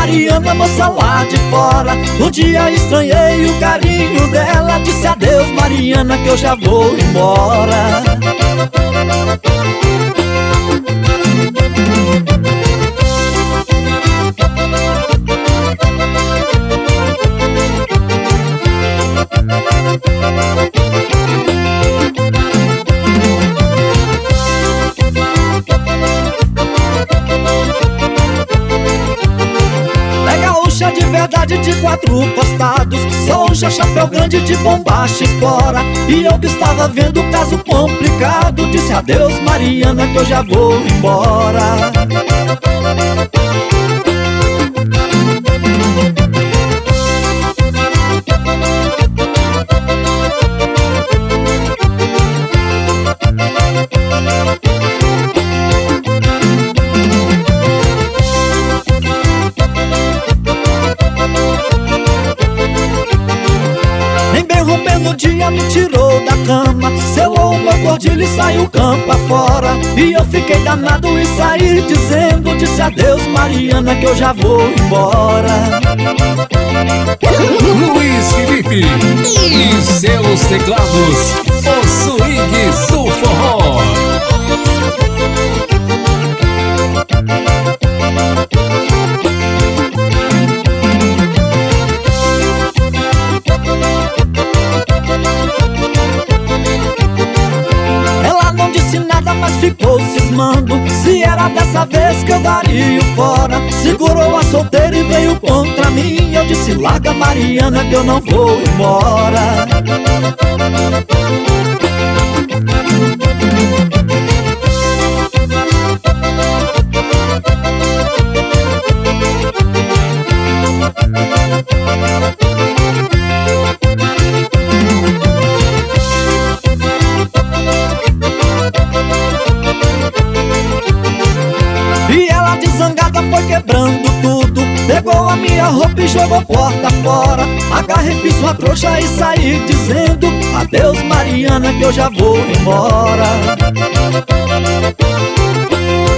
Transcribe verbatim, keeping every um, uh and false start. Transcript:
Mariana, moça lá de fora. Um dia estranhei o carinho dela. Disse adeus, Mariana, que eu já vou embora. Gaúcha de verdade de quatro costados, sou já chapéu grande de bombacha espora. E eu que estava vendo o caso complicado, disse adeus, Mariana, que eu já vou embora. No dia me tirou da cama, selou o meu cordilho e saiu campo afora. E eu fiquei danado e saí dizendo, disse adeus, Mariana, que eu já vou embora. Luiz Felipe e seus teclados, o swing do forró. Ela não disse nada, mas ficou cismando se era dessa vez que eu daria o fora. Segurou a solteira e veio contra mim. Eu disse, larga, Mariana, que eu não vou embora. E ela desangada foi quebrando tudo, pegou a minha roupa e jogou porta fora. Agarrei, fiz uma trouxa e saí dizendo, adeus, Mariana, que eu já vou embora.